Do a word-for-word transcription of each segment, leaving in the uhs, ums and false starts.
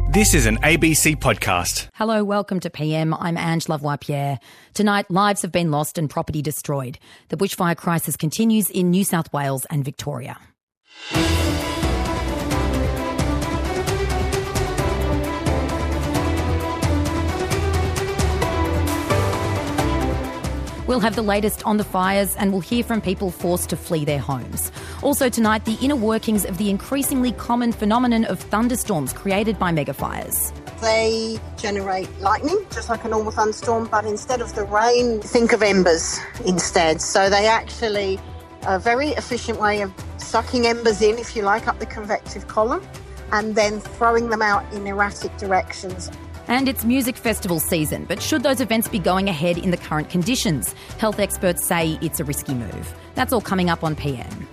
This is an A B C podcast. Hello, welcome to P M. I'm Ange Lavoie-Pierre. Tonight, lives have been lost and property destroyed. The bushfire crisis continues in New South Wales and Victoria. We'll have the latest on the fires and we'll hear from people forced to flee their homes. Also tonight, the inner workings of the increasingly common phenomenon of thunderstorms created by megafires. They generate lightning, just like a normal thunderstorm, but instead of the rain, think of embers instead. So they actually are a very efficient way of sucking embers in, if you like, up the convective column, and then throwing them out in erratic directions. And it's music festival season, but should those events be going ahead in the current conditions? Health experts say it's a risky move. That's all coming up on P M.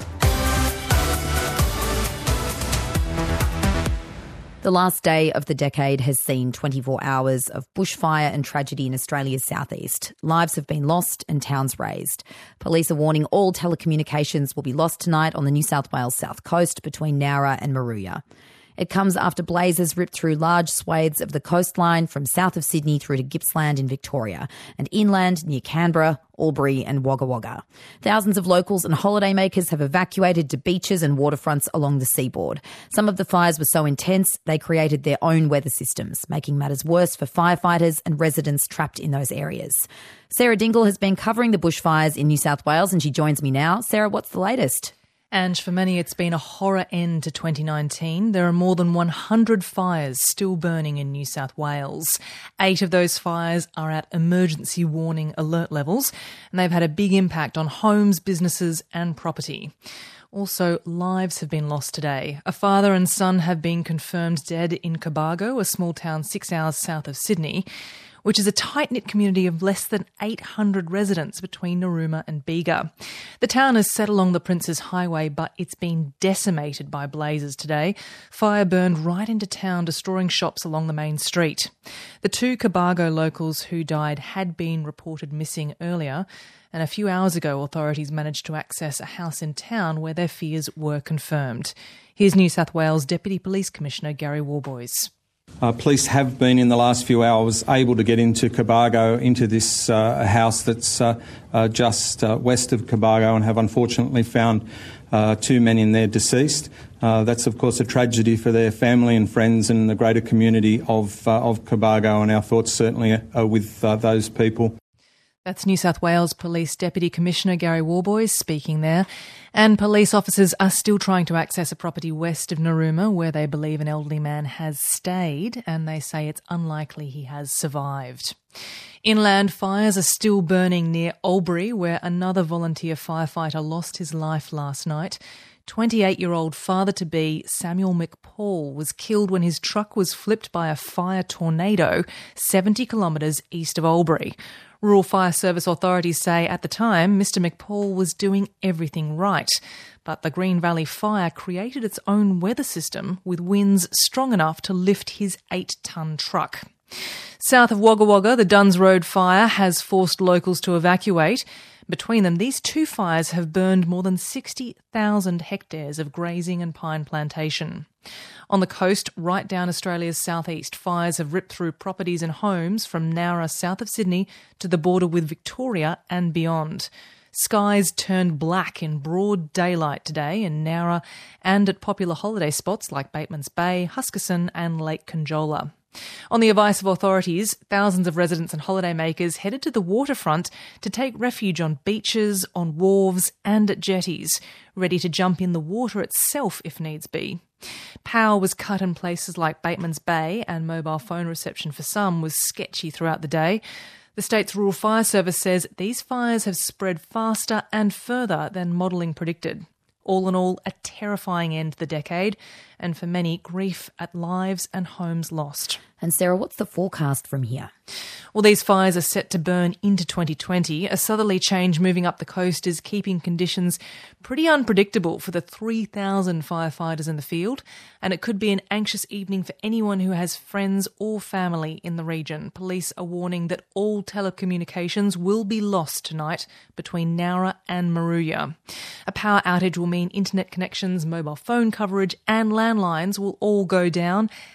The last day of the decade has seen twenty-four hours of bushfire and tragedy in Australia's southeast. Lives have been lost and towns razed. Police are warning all telecommunications will be lost tonight on the New South Wales south coast between Nowra and Moruya. It comes after blazes ripped through large swathes of the coastline from south of Sydney through to Gippsland in Victoria and inland near Canberra, Albury and Wagga Wagga. Thousands of locals and holidaymakers have evacuated to beaches and waterfronts along the seaboard. Some of the fires were so intense they created their own weather systems, making matters worse for firefighters and residents trapped in those areas. Sarah Dingle has been covering the bushfires in New South Wales and she joins me now. Sarah, what's the latest? And for many, it's been a horror end to twenty nineteen. There are more than one hundred fires still burning in New South Wales. Eight of those fires are at emergency warning alert levels, and they've had a big impact on homes, businesses and property. Also, lives have been lost today. A father and son have been confirmed dead in Cobargo, a small town six hours south of Sydney, which is a tight-knit community of less than eight hundred residents between Narooma and Bega. The town is set along the Princes Highway, but it's been decimated by blazes today. Fire burned right into town, destroying shops along the main street. The two Cobargo locals who died had been reported missing earlier, and a few hours ago authorities managed to access a house in town where their fears were confirmed. Here's New South Wales Deputy Police Commissioner Gary Worboys. Uh, police have been in the last few hours able to get into Cobargo, into this uh, house that's uh, uh, just uh, west of Cobargo, and have unfortunately found uh, two men in there deceased. Uh, that's of course a tragedy for their family and friends and the greater community of, uh, of Cobargo, and our thoughts certainly are with uh, those people. That's New South Wales Police Deputy Commissioner Gary Worboys speaking there. And police officers are still trying to access a property west of Narooma where they believe an elderly man has stayed, and they say it's unlikely he has survived. Inland fires are still burning near Albury, where another volunteer firefighter lost his life last night. twenty-eight-year-old father-to-be Samuel McPaul was killed when his truck was flipped by a fire tornado seventy kilometres east of Albury. Rural Fire Service authorities say at the time Mister McPaul was doing everything right, but the Green Valley Fire created its own weather system with winds strong enough to lift his eight-tonne truck. South of Wagga Wagga, the Duns Road fire has forced locals to evacuate. Between them, these two fires have burned more than sixty thousand hectares of grazing and pine plantation. On the coast, right down Australia's southeast, fires have ripped through properties and homes from Nowra, south of Sydney, to the border with Victoria and beyond. Skies turned black in broad daylight today in Nowra and at popular holiday spots like Bateman's Bay, Huskisson and Lake Conjola. On the advice of authorities, thousands of residents and holidaymakers headed to the waterfront to take refuge on beaches, on wharves and at jetties, ready to jump in the water itself if needs be. Power was cut in places like Bateman's Bay, and mobile phone reception for some was sketchy throughout the day. The state's Rural Fire Service says these fires have spread faster and further than modelling predicted. All in all, a terrifying end to the decade, and for many, grief at lives and homes lost. And Sarah, what's the forecast from here? Well, these fires are set to burn into twenty twenty. A southerly change moving up the coast is keeping conditions pretty unpredictable for the three thousand firefighters in the field, and it could be an anxious evening for anyone who has friends or family in the region. Police are warning that all telecommunications will be lost tonight between Nowra and Moruya. A power outage will mean internet connections, mobile phone coverage and landlines will all go down,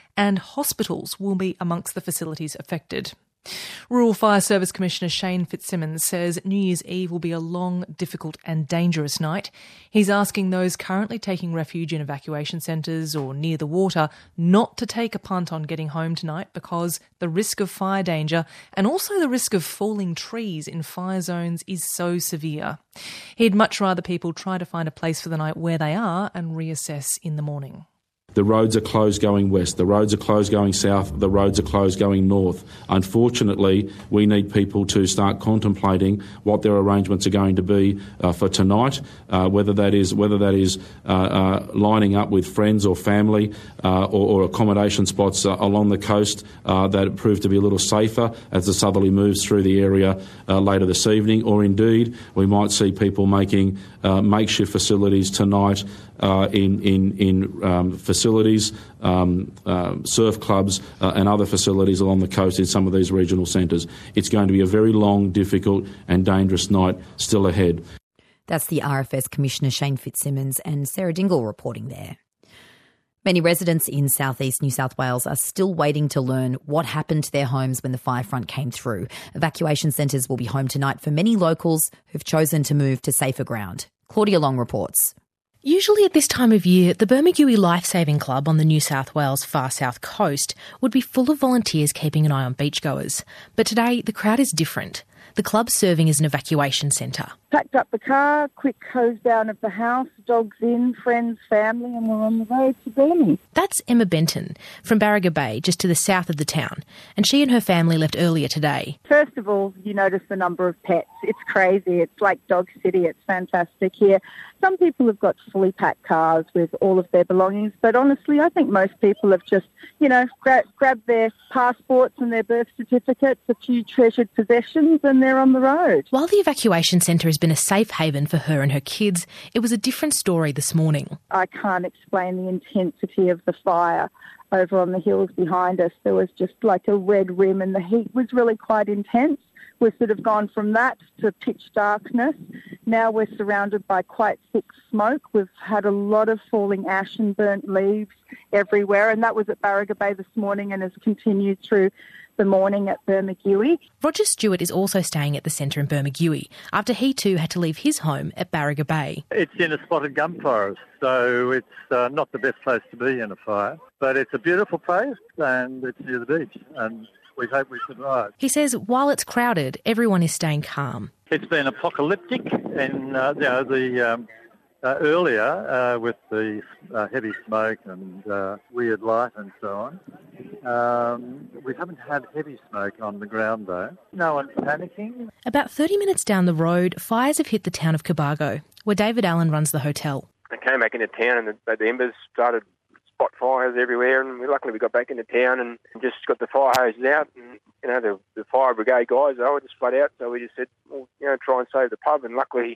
and hospitals will be amongst the facilities affected. Rural Fire Service Commissioner Shane Fitzsimmons says New Year's Eve will be a long, difficult and dangerous night. He's asking those currently taking refuge in evacuation centres or near the water not to take a punt on getting home tonight because the risk of fire danger and also the risk of falling trees in fire zones is so severe. He'd much rather people try to find a place for the night where they are and reassess in the morning. The roads are closed going west, the roads are closed going south, the roads are closed going north. Unfortunately, we need people to start contemplating what their arrangements are going to be uh, for tonight, uh, whether that is whether that is uh, uh, lining up with friends or family uh, or, or accommodation spots uh, along the coast uh, that prove to be a little safer as the southerly moves through the area uh, later this evening, or indeed we might see people making uh, makeshift facilities tonight uh, in, in, in um, facilities, um, uh, surf clubs uh, and other facilities along the coast in some of these regional centres. It's going to be a very long, difficult and dangerous night still ahead. That's the R F S Commissioner Shane Fitzsimmons and Sarah Dingle reporting there. Many residents in southeast New South Wales are still waiting to learn what happened to their homes when the fire front came through. Evacuation centres will be home tonight for many locals who've chosen to move to safer ground. Claudia Long reports. Usually at this time of year, the Bermagui Lifesaving Club on the New South Wales far south coast would be full of volunteers keeping an eye on beachgoers. But today, the crowd is different. The club's serving as an evacuation centre. Packed up the car, quick hose down of the house, dogs in, friends, family, and we're on the road to Burnie. That's Emma Benton from Barriga Bay, just to the south of the town, and she and her family left earlier today. First of all, you notice the number of pets. It's crazy. It's like Dog City. It's fantastic here. Some people have got fully packed cars with all of their belongings, but honestly, I think most people have just, you know, gra- grabbed their passports and their birth certificates, a few treasured possessions, and they're on the road. While the evacuation centre has been a safe haven for her and her kids, it was a different story this morning. I can't explain the intensity of the fire over on the hills behind us. There was just like a red rim and the heat was really quite intense. We've sort of gone from that to pitch darkness. Now we're surrounded by quite thick smoke. We've had a lot of falling ash and burnt leaves everywhere, and that was at Barriga Bay this morning and has continued through the morning at Bermagui. Roger Stewart is also staying at the centre in Bermagui after he too had to leave his home at Barriga Bay. It's in a spotted gum forest, so it's uh, not the best place to be in a fire, but it's a beautiful place and it's near the beach and we hope we survive. He says while it's crowded, everyone is staying calm. It's been apocalyptic and uh, you know, the um, uh, earlier uh, with the uh, heavy smoke and uh, weird light and so on. Um, we haven't had heavy smoke on the ground though. No one's panicking. About thirty minutes down the road, fires have hit the town of Cobargo, where David Allen runs the hotel. I came back into town and the, the embers started spot fires everywhere, and we, luckily we got back into town and just got the fire hoses out, and you know the, the fire brigade guys they were just flat out, so we just said, well, you know, try and save the pub, and luckily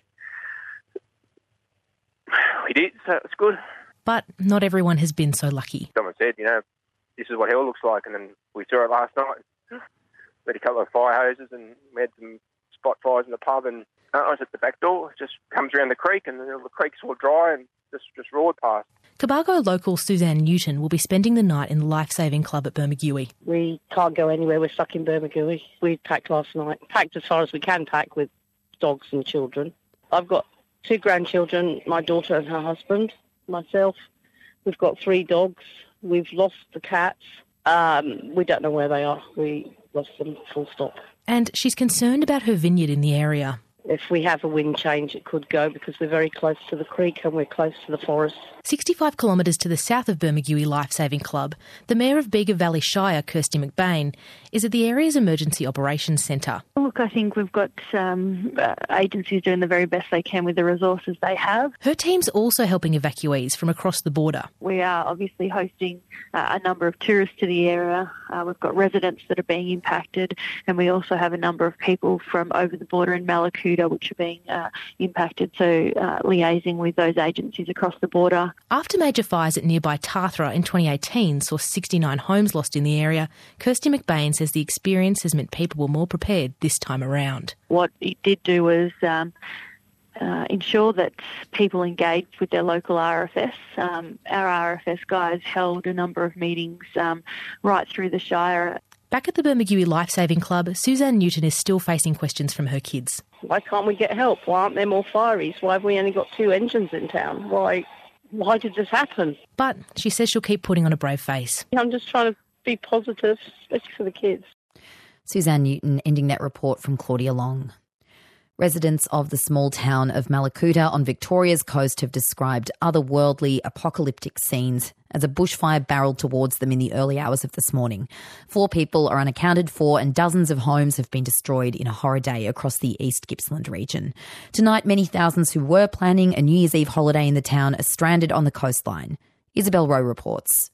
we did, so it's good. But not everyone has been so lucky. Someone said, you know, this is what hell looks like, and then we saw it last night. We had a couple of fire hoses and we had some spot fires in the pub, and I was at the back door, it just comes around the creek, and the creek's all dry and just, just roared past. Cobargo local Suzanne Newton will be spending the night in the Lifesaving Club at Bermagui. We can't go anywhere, we're stuck in Bermagui. We packed last night, packed as far as we can pack with dogs and children. I've got two grandchildren, my daughter and her husband, myself. We've got three dogs. We've lost the cats. Um, we don't know where they are. We lost them, full stop. And she's concerned about her vineyard in the area. If we have a wind change, it could go because we're very close to the creek and we're close to the forest. sixty-five kilometres to the south of Bermagui Lifesaving Club, the Mayor of Bega Valley Shire, Kirsty McBain, is at the area's Emergency Operations Centre. Look, I think we've got um, uh, agencies doing the very best they can with the resources they have. Her team's also helping evacuees from across the border. We are obviously hosting uh, a number of tourists to the area. Uh, we've got residents that are being impacted, and we also have a number of people from over the border in Malakuta which are being uh, impacted, so uh, liaising with those agencies across the border. After major fires at nearby Tathra in twenty eighteen saw sixty-nine homes lost in the area, Kirsty McBain says the experience has meant people were more prepared this time around. What it did do was um, uh, ensure that people engage with their local R F S. Um, our R F S guys held a number of meetings um, right through the Shire. Back at the Bermagui Lifesaving Club, Suzanne Newton is still facing questions from her kids. Why can't we get help? Why aren't there more fireys? Why have we only got two engines in town? Why, why did this happen? But she says she'll keep putting on a brave face. I'm just trying to be positive, especially for the kids. Suzanne Newton, ending that report from Claudia Long. Residents of the small town of Malakuta on Victoria's coast have described otherworldly, apocalyptic scenes as a bushfire barreled towards them in the early hours of this morning. Four people are unaccounted for and dozens of homes have been destroyed in a horror day across the East Gippsland region. Tonight, many thousands who were planning a New Year's Eve holiday in the town are stranded on the coastline. Isabel Rowe reports.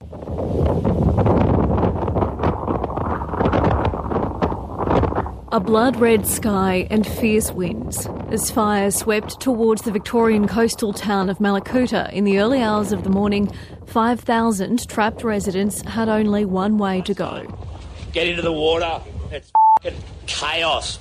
A blood-red sky and fierce winds as fire swept towards the Victorian coastal town of Malakuta in the early hours of the morning. five thousand trapped residents had only one way to go. Get into the water. It's f***ing chaos.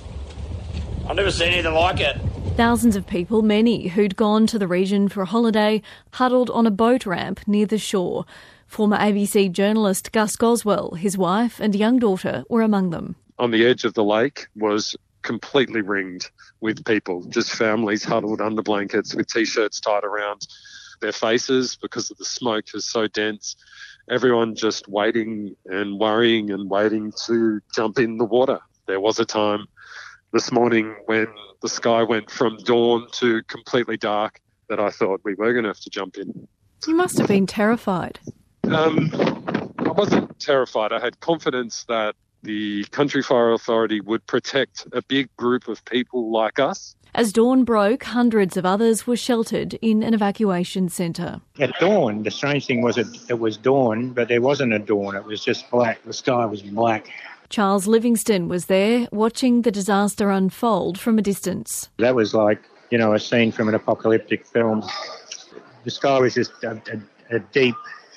I've never seen anything like it. Thousands of people, many who'd gone to the region for a holiday, huddled on a boat ramp near the shore. Former A B C journalist Gus Goswell, his wife and young daughter were among them. On the edge of the lake was completely ringed with people, just families huddled under blankets with T-shirts tied around their faces because of the smoke is so dense. Everyone just waiting and worrying and waiting to jump in the water. There was a time this morning when the sky went from dawn to completely dark that I thought we were going to have to jump in. You must have been terrified. Um, I wasn't terrified. I had confidence that the Country Fire Authority would protect a big group of people like us. As dawn broke, hundreds of others were sheltered in an evacuation centre. At dawn, the strange thing was it, it was dawn, but there wasn't a dawn. It was just black. The sky was black. Charles Livingston was there, watching the disaster unfold from a distance. That was like, you know, a scene from an apocalyptic film. The sky was just a, a, a deep,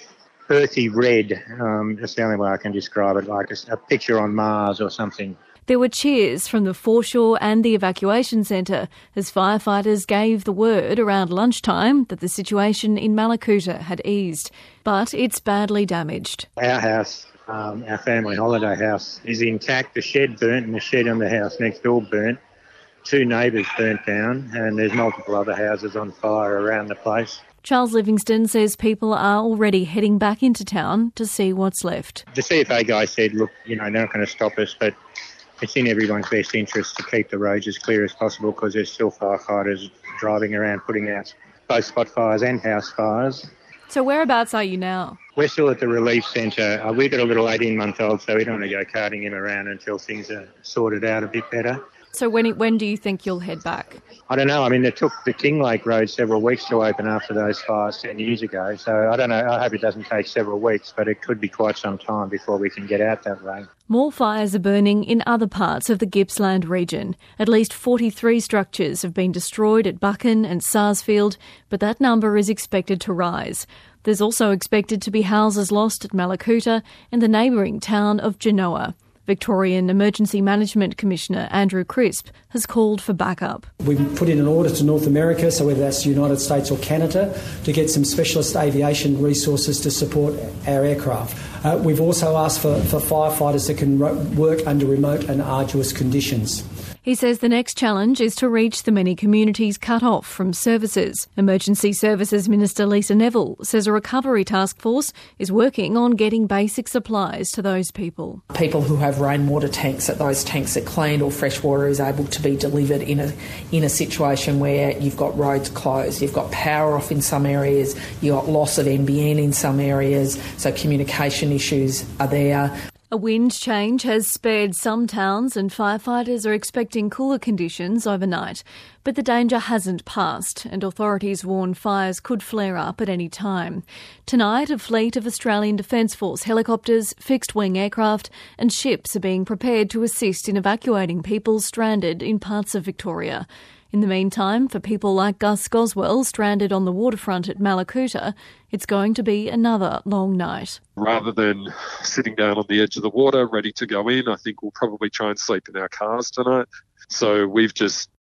earthy red. Um, that's the only way I can describe it, like a, a picture on Mars or something. There were cheers from the foreshore and the evacuation centre as firefighters gave the word around lunchtime that the situation in Malakuta had eased. But it's badly damaged. Our house, um, our family holiday house, is intact. The shed burnt and the shed on the house next door burnt. Two neighbours burnt down and there's multiple other houses on fire around the place. Charles Livingston says people are already heading back into town to see what's left. The C F A guy said, look, you know, they're not going to stop us, but it's in everyone's best interest to keep the roads as clear as possible because there's still firefighters driving around putting out both spot fires and house fires. So whereabouts are you now? We're still at the relief centre. Uh, we've got a little eighteen-month-old, so we don't want to go carting him around until things are sorted out a bit better. So when when do you think you'll head back? I don't know. I mean, it took the Kinglake Road several weeks to open after those fires ten years ago. So I don't know. I hope it doesn't take several weeks, but it could be quite some time before we can get out that way. More fires are burning in other parts of the Gippsland region. At least forty-three structures have been destroyed at Buchan and Sarsfield, but that number is expected to rise. There's also expected to be houses lost at Malakuta and the neighbouring town of Genoa. Victorian Emergency Management Commissioner Andrew Crisp has called for backup. We put in an order to North America, so whether that's the United States or Canada, to get some specialist aviation resources to support our aircraft. Uh, we've also asked for, for firefighters that can ro- work under remote and arduous conditions. He says the next challenge is to reach the many communities cut off from services. Emergency Services Minister Lisa Neville says a recovery task force is working on getting basic supplies to those people. People who have rainwater tanks, that those tanks are cleaned or fresh water is able to be delivered in a in a situation where you've got roads closed, you've got power off in some areas, you've got loss of N B N in some areas, so communication issues are there. A wind change has spared some towns and firefighters are expecting cooler conditions overnight. But the danger hasn't passed and authorities warn fires could flare up at any time. Tonight, a fleet of Australian Defence Force helicopters, fixed-wing aircraft and ships are being prepared to assist in evacuating people stranded in parts of Victoria. In the meantime, for people like Gus Goswell stranded on the waterfront at Malakuta, it's going to be another long night. Rather than sitting down on the edge of the water ready to go in, I think we'll probably try and sleep in our cars tonight. So we've just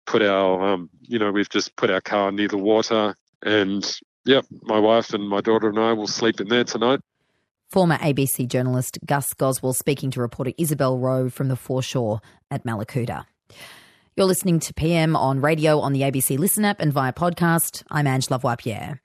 put our, um, you know, we've just put our car near the water, and yep, my wife and my daughter and I will sleep in there tonight. Former A B C journalist Gus Goswell speaking to reporter Isabel Rowe from the foreshore at Mallacoota. You're listening to P M on radio, on the A B C Listen app and via podcast. I'm Ange Lavoie-Pierre.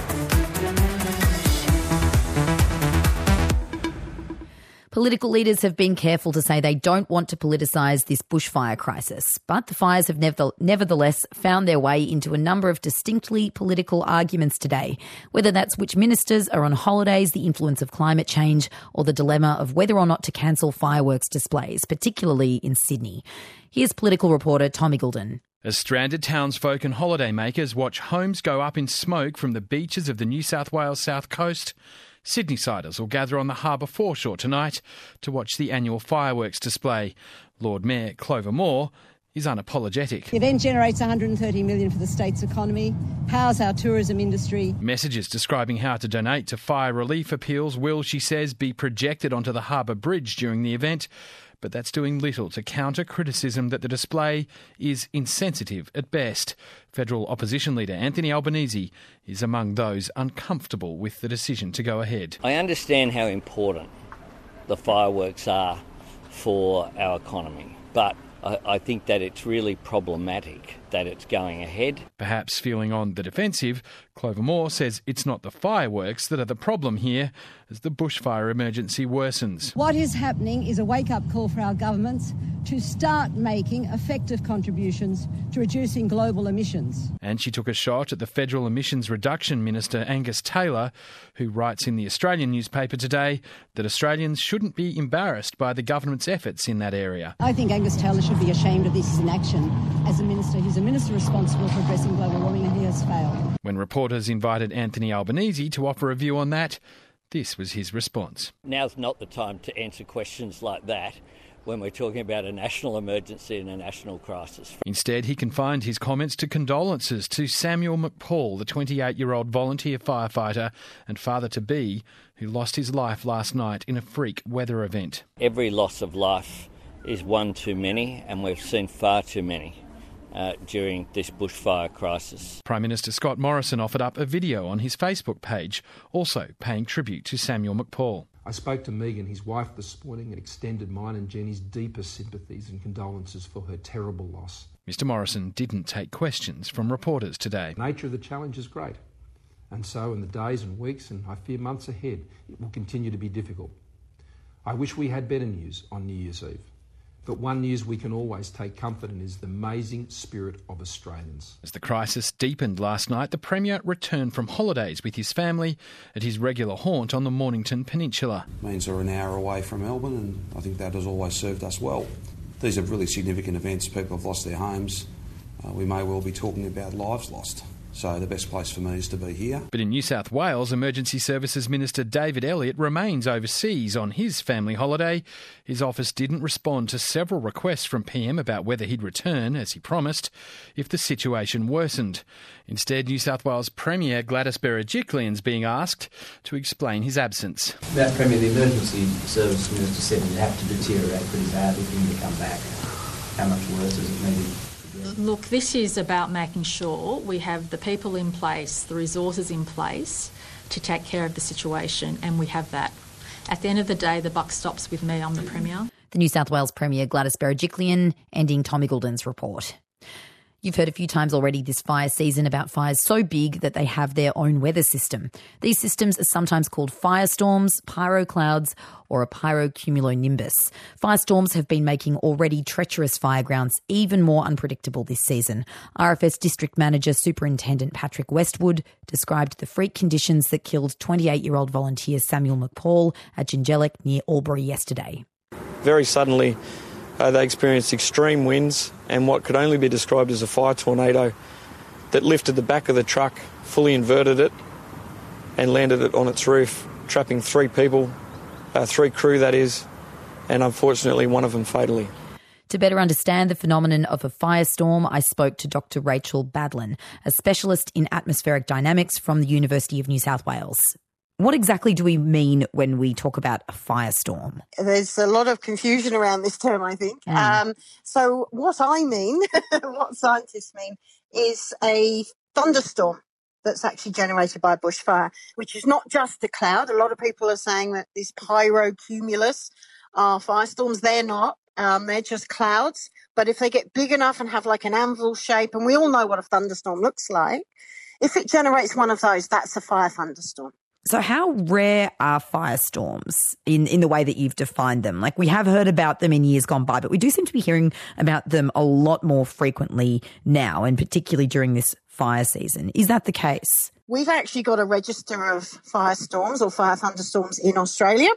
Political leaders have been careful to say they don't want to politicise this bushfire crisis, but the fires have never, nevertheless found their way into a number of distinctly political arguments today, whether that's which ministers are on holidays, the influence of climate change, or the dilemma of whether or not to cancel fireworks displays, particularly in Sydney. Here's political reporter Tom Iggulden. As stranded townsfolk and holidaymakers watch homes go up in smoke from the beaches of the New South Wales south coast, Sydney-siders will gather on the harbour foreshore tonight to watch the annual fireworks display. Lord Mayor Clover Moore is unapologetic. The event generates one hundred thirty million dollars for the state's economy, powers our tourism industry. Messages describing how to donate to fire relief appeals will, she says, be projected onto the harbour bridge during the event. But that's doing little to counter criticism that the display is insensitive at best. Federal opposition leader Anthony Albanese is among those uncomfortable with the decision to go ahead. I understand how important the fireworks are for our economy, but I, I think that it's really problematic that it's going ahead. Perhaps feeling on the defensive, Clover Moore says it's not the fireworks that are the problem here as the bushfire emergency worsens. What is happening is a wake-up call for our governments to start making effective contributions to reducing global emissions. And she took a shot at the Federal Emissions Reduction Minister Angus Taylor, who writes in the Australian newspaper today that Australians shouldn't be embarrassed by the government's efforts in that area. I think Angus Taylor should be ashamed of this inaction as a minister. He's a minister responsible for addressing global warming, and he has failed. When reporters invited Anthony Albanese to offer a view on that, this was his response. Now's not the time to answer questions like that when we're talking about a national emergency and a national crisis. Instead, he confined his comments to condolences to Samuel McPaul, the twenty-eight-year-old volunteer firefighter and father-to-be who lost his life last night in a freak weather event. Every loss of life is one too many, and we've seen far too many Uh, during this bushfire crisis. Prime Minister Scott Morrison offered up a video on his Facebook page, also paying tribute to Samuel McPaul. I spoke to Megan, his wife, this morning and extended mine and Jenny's deepest sympathies and condolences for her terrible loss. Mister Morrison didn't take questions from reporters today. The nature of the challenge is great, and so in the days and weeks, and I fear months ahead, it will continue to be difficult. I wish we had better news on New Year's Eve. But one news we can always take comfort in is the amazing spirit of Australians. As the crisis deepened last night, the Premier returned from holidays with his family at his regular haunt on the Mornington Peninsula. It means we're an hour away from Melbourne, and I think that has always served us well. These are really significant events. People have lost their homes. Uh, we may well be talking about lives lost. So the best place for me is to be here. But in New South Wales, Emergency Services Minister David Elliott remains overseas on his family holiday. His office didn't respond to several requests from P M about whether he'd return, as he promised, if the situation worsened. Instead, New South Wales Premier Gladys Berejiklian's being asked to explain his absence. That Premier, the Emergency Services Minister said it'd have to deteriorate pretty badly for him to come back. How much worse is it needed? Look, this is about making sure we have the people in place, the resources in place to take care of the situation, and we have that. At the end of the day, the buck stops with me. I'm the Premier. The New South Wales Premier Gladys Berejiklian ending Tom Iggulden's report. You've heard a few times already this fire season about fires so big that they have their own weather system. These systems are sometimes called firestorms, pyroclouds, or a pyrocumulonimbus. Firestorms have been making already treacherous firegrounds even more unpredictable this season. R F S District Manager Superintendent Patrick Westwood described the freak conditions that killed twenty-eight-year-old volunteer Samuel McPaul at Jingellic near Albury yesterday. Very suddenly, Uh, they experienced extreme winds and what could only be described as a fire tornado that lifted the back of the truck, fully inverted it and landed it on its roof, trapping three people, uh, three crew that is, and unfortunately one of them fatally. To better understand the phenomenon of a firestorm, I spoke to Doctor Rachel Badlin, a specialist in atmospheric dynamics from the University of New South Wales. What exactly do we mean when we talk about a firestorm? There's a lot of confusion around this term, I think. Mm. Um, so what I mean, what scientists mean, is a thunderstorm that's actually generated by a bushfire, which is not just a cloud. A lot of people are saying that these pyrocumulus are firestorms. They're not. Um, they're just clouds. But if they get big enough and have like an anvil shape, and we all know what a thunderstorm looks like, if it generates one of those, that's a fire thunderstorm. So how rare are firestorms in, in the way that you've defined them? Like, we have heard about them in years gone by, but we do seem to be hearing about them a lot more frequently now, and particularly during this fire season. Is that the case? We've actually got a register of firestorms or fire thunderstorms in Australia.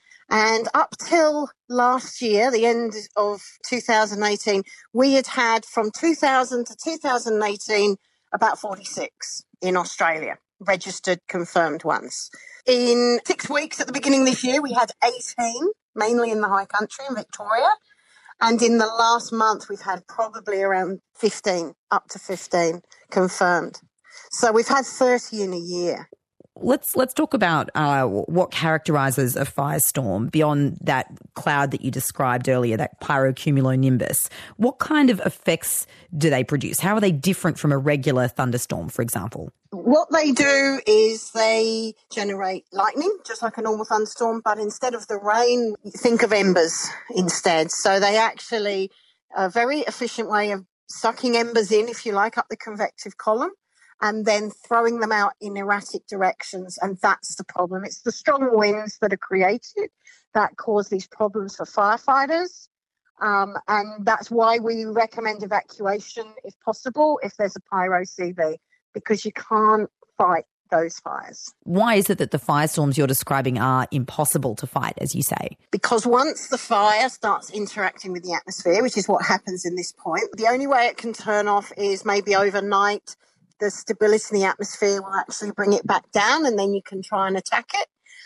And up till last year, the end of two thousand eighteen, we had had from two thousand to two thousand eighteen about forty-six in Australia. Registered, confirmed ones. In six weeks at the beginning of this year, we had eighteen, mainly in the high country in Victoria. And in the last month, we've had probably around fifteen, up to fifteen confirmed. So we've had thirty in a year. Let's let's talk about uh, what characterises a firestorm beyond that cloud that you described earlier, that pyrocumulonimbus. What kind of effects do they produce? How are they different from a regular thunderstorm, for example? What they do is they generate lightning, just like a normal thunderstorm, but instead of the rain, think of embers instead. So they actually, a very efficient way of sucking embers in, if you like, up the convective column, and then throwing them out in erratic directions. And that's the problem. It's the strong winds that are created that cause these problems for firefighters. Um, and that's why we recommend evacuation, if possible, if there's a pyro C V, because you can't fight those fires. Why is it that the firestorms you're describing are impossible to fight, as you say? Because once the fire starts interacting with the atmosphere, which is what happens in this point, the only way it can turn off is maybe overnight. The stability in the atmosphere will actually bring it back down, and then you can try and attack it.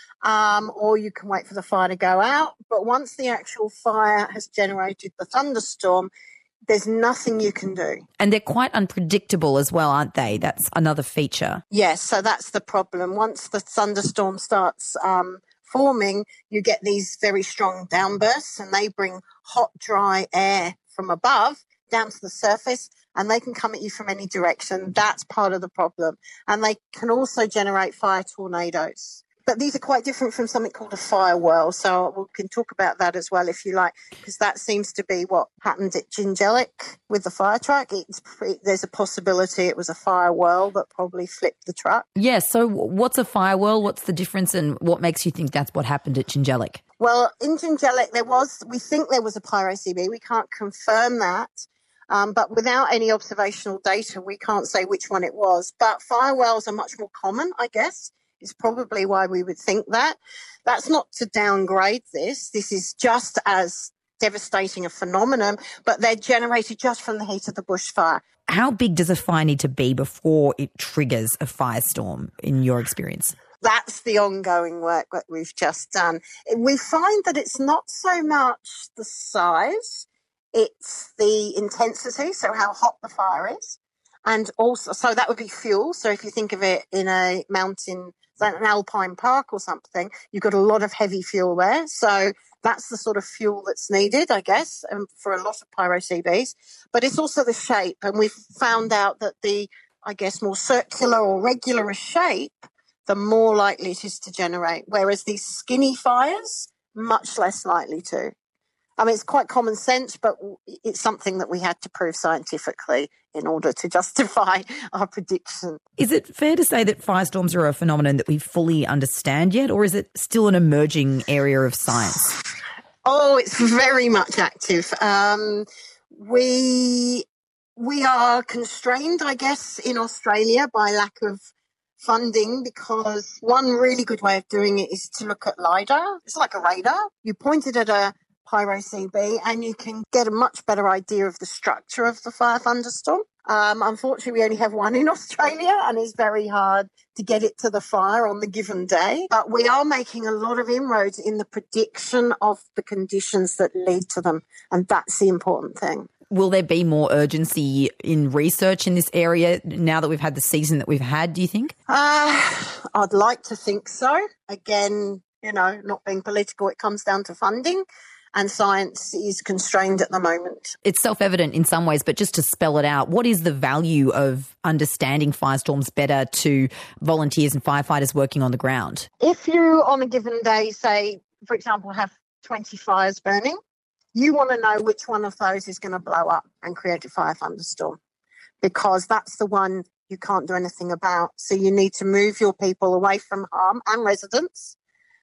Um, or you can wait for the fire to go out. But once the actual fire has generated the thunderstorm, there's nothing you can do. And they're quite unpredictable as well, aren't they? That's another feature. Yes, so that's the problem. Once the thunderstorm starts um, forming, you get these very strong downbursts, and they bring hot, dry air from above down to the surface, and they can come at you from any direction. That's part of the problem. And they can also generate fire tornadoes. But these are quite different from something called a fire whirl. So we can talk about that as well, if you like, because that seems to be what happened at Jingellic with the fire truck. It's, there's a possibility it was a fire whirl that probably flipped the truck. Yes. So what's a fire whirl? What's the difference, and what makes you think that's what happened at Jingellic? Well, in Jingellic, there was, we think there was a pyro C V. We can't confirm that. Um, but without any observational data, we can't say which one it was. But fire whirls are much more common, I guess, is probably why we would think that. That's not to downgrade this. This is just as devastating a phenomenon, but they're generated just from the heat of the bushfire. How big does a fire need to be before it triggers a firestorm, in your experience? That's the ongoing work that we've just done. We find that it's not so much the size, it's the intensity, so how hot the fire is. And also, so that would be fuel. So if you think of it in a mountain, like an alpine park or something, you've got a lot of heavy fuel there. So that's the sort of fuel that's needed, I guess, um, for a lot of pyro C Vs. But it's also the shape. And we've found out that the, I guess, more circular or regular a shape, the more likely it is to generate. Whereas these skinny fires, much less likely to. I mean, it's quite common sense, but it's something that we had to prove scientifically in order to justify our prediction. Is it fair to say that firestorms are a phenomenon that we fully understand yet, or is it still an emerging area of science? Oh, it's very much active. Um, we we are constrained, I guess, in Australia by lack of funding, because one really good way of doing it is to look at LiDAR. It's like a radar. You point it at a pyro C V and you can get a much better idea of the structure of the fire thunderstorm. Um, unfortunately, we only have one in Australia, and it's very hard to get it to the fire on the given day. But we are making a lot of inroads in the prediction of the conditions that lead to them, and that's the important thing. Will there be more urgency in research in this area now that we've had the season that we've had, do you think? Uh, I'd like to think so. Again, you know, not being political, it comes down to funding, and science is constrained at the moment. It's self-evident in some ways, but just to spell it out, what is the value of understanding firestorms better to volunteers and firefighters working on the ground? If you, on a given day, say, for example, have twenty fires burning, you want to know which one of those is going to blow up and create a fire thunderstorm, because that's the one you can't do anything about. So you need to move your people away from harm and residents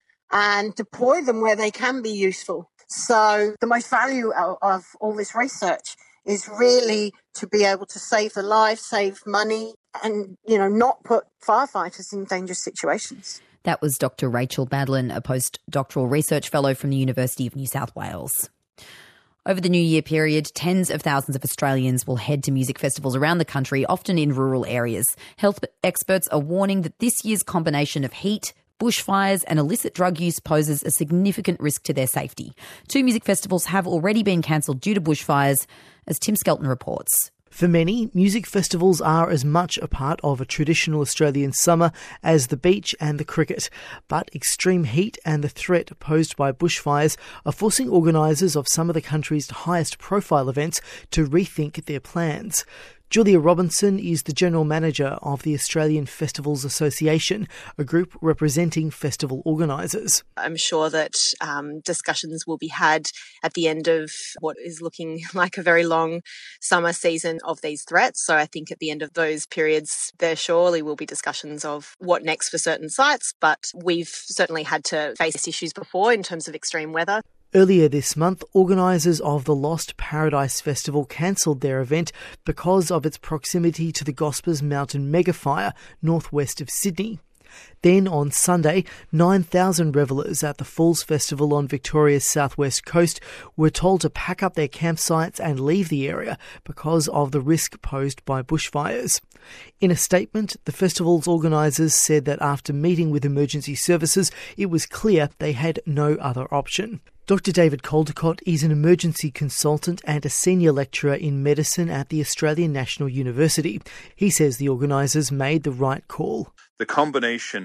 and deploy them where they can be useful. So the most value of, of all this research is really to be able to save the lives, save money, and, you know, not put firefighters in dangerous situations. That was Doctor Rachel Badlin, a postdoctoral research fellow from the University of New South Wales. Over the New Year period, tens of thousands of Australians will head to music festivals around the country, often in rural areas. Health experts are warning that this year's combination of heat, bushfires and illicit drug use poses a significant risk to their safety. Two music festivals have already been cancelled due to bushfires, as Tim Skelton reports. For many, music festivals are as much a part of a traditional Australian summer as the beach and the cricket. But extreme heat and the threat posed by bushfires are forcing organisers of some of the country's highest profile events to rethink their plans. Julia Robinson is the General Manager of the Australian Festivals Association, a group representing festival organisers. I'm sure that um, discussions will be had at the end of what is looking like a very long summer season of these threats. So I think at the end of those periods, there surely will be discussions of what next for certain sites, but we've certainly had to face issues before in terms of extreme weather. Earlier this month, organisers of the Lost Paradise Festival cancelled their event because of its proximity to the Gospers Mountain megafire northwest of Sydney. Then on Sunday, nine thousand revellers at the Falls Festival on Victoria's southwest coast were told to pack up their campsites and leave the area because of the risk posed by bushfires. In a statement, the festival's organisers said that after meeting with emergency services, it was clear they had no other option. Doctor David Caldecott is an emergency consultant and a senior lecturer in medicine at the Australian National University. He says the organisers made the right call. The combination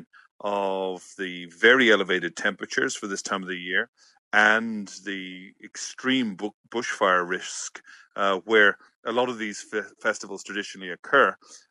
of the very elevated temperatures for this time of the year and the extreme bushfire risk, uh, where a lot of these fe- festivals traditionally occur,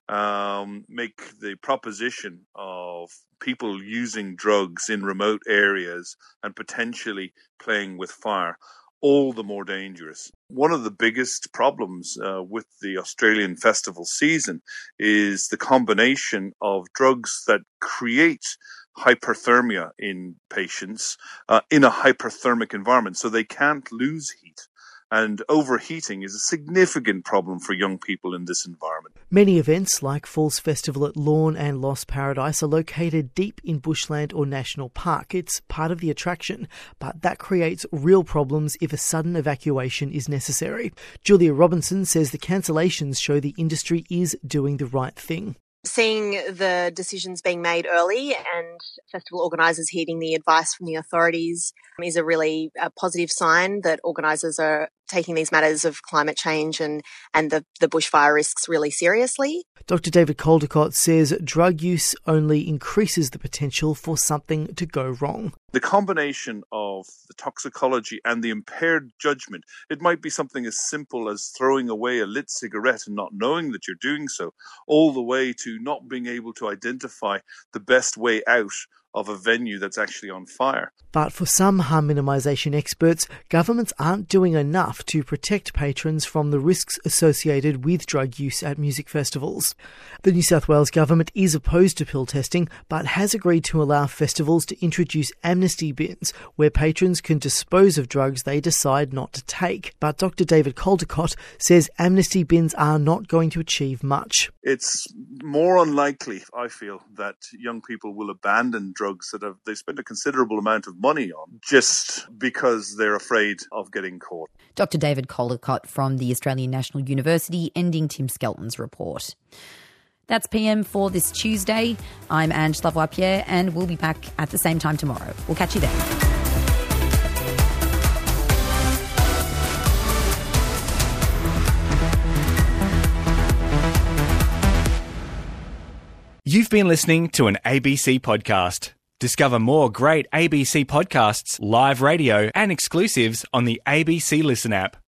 um, make the proposition of people using drugs in remote areas and potentially playing with fire all the more dangerous. One of the biggest problems uh, with the Australian festival season is the combination of drugs that create hyperthermia in patients uh, in a hyperthermic environment, so they can't lose heat. And overheating is a significant problem for young people in this environment. Many events like Falls Festival at Lorne and Lost Paradise are located deep in bushland or national park. It's part of the attraction, but that creates real problems if a sudden evacuation is necessary. Julia Robinson says the cancellations show the industry is doing the right thing. Seeing the decisions being made early and festival organisers heeding the advice from the authorities is a really uh, positive sign that organisers are taking these matters of climate change and, and the, the bushfire risks really seriously. Doctor David Caldecott says drug use only increases the potential for something to go wrong. The combination of the toxicology and the impaired judgment, it might be something as simple as throwing away a lit cigarette and not knowing that you're doing so, all the way to not being able to identify the best way out of a venue that's actually on fire. But for some harm minimisation experts, governments aren't doing enough to protect patrons from the risks associated with drug use at music festivals. The New South Wales government is opposed to pill testing, but has agreed to allow festivals to introduce amnesty bins where patrons can dispose of drugs they decide not to take. But Doctor David Caldecott says amnesty bins are not going to achieve much. It's more unlikely, I feel, that young people will abandon drugs that have, they spend a considerable amount of money on just because they're afraid of getting caught. Doctor David Caldecott from the Australian National University, ending Tim Skelton's report. That's P M for this Tuesday. I'm Ange Lavoie-Pierre and we'll be back at the same time tomorrow. We'll catch you then. You've been listening to an A B C podcast. Discover more great A B C podcasts, live radio and exclusives on the A B C Listen app.